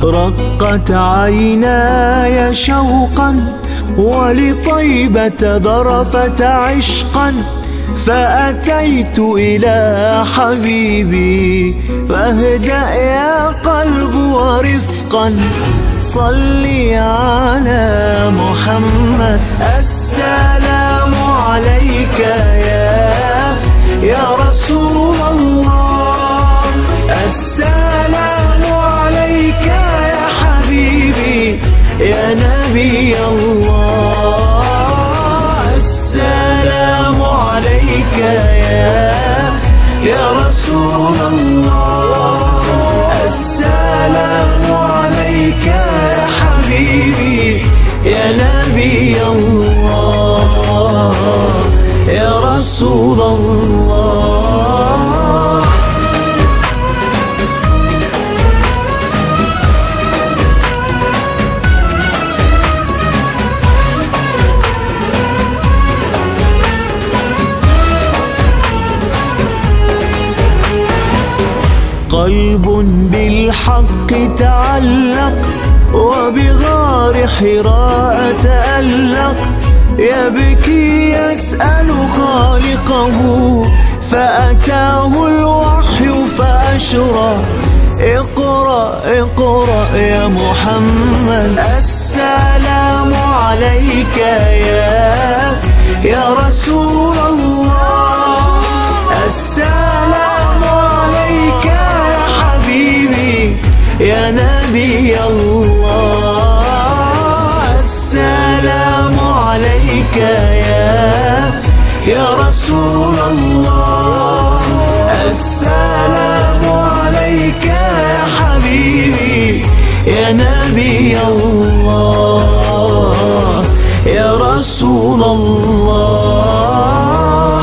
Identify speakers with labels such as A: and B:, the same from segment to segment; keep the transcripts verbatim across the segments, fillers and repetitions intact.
A: رقت عيناي شوقا ولطيبة ذرفت عشقا، فأتيت إلى حبيبي فاهدأ يا قلب ورفقا. صلي على محمد. السلام عليك يا يا رسول الله، السلام عليك يا حبيبي يا نبي الله. السلام عليك يا يا رسول الله، السلام عليك يا حبيبي يا نبي الله يا رسول الله. قلب بالحق تعلق وبغار حراء تألق، يبكي يسأل خالقه فأتاه الوحي فأشرق. اقرأ اقرأ يا محمد. السلام عليك يا يا رسول الله، السلام عليك يا حبيبي يا نبي الله. السلام عليك يا يا رسول الله، السلام عليك يا حبيبي يا نبي الله يا رسول الله.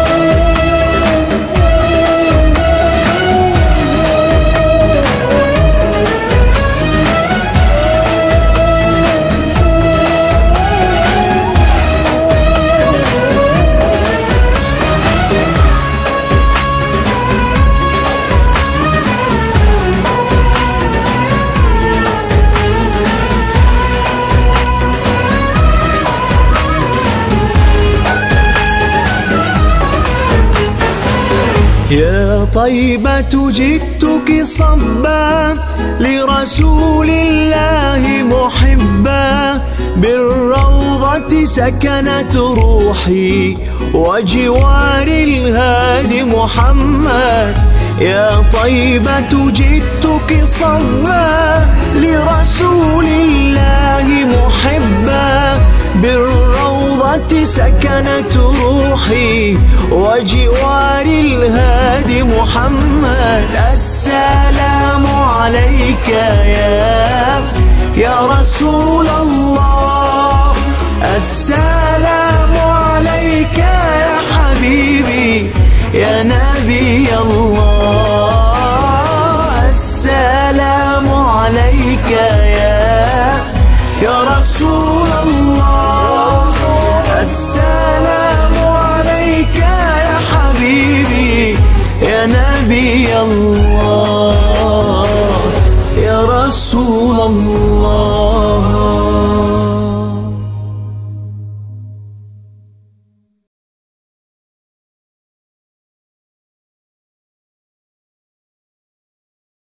A: يا طيبة جئتك صبا لرسول الله محبا، بالروضة سكنت روحي وجوار الهادي محمد. يا طيبة جئتك صبا لرسول الله محبا، بالروضة سكنت روحي وجوار الهادي محمد. السلام عليك يا يا رسول الله، السلام عليك يا حبيبي يا نبي الله. السلام عليك يا يا رسول الله، السلام عليك يا حبيبي يا نبي الله يا رسول الله.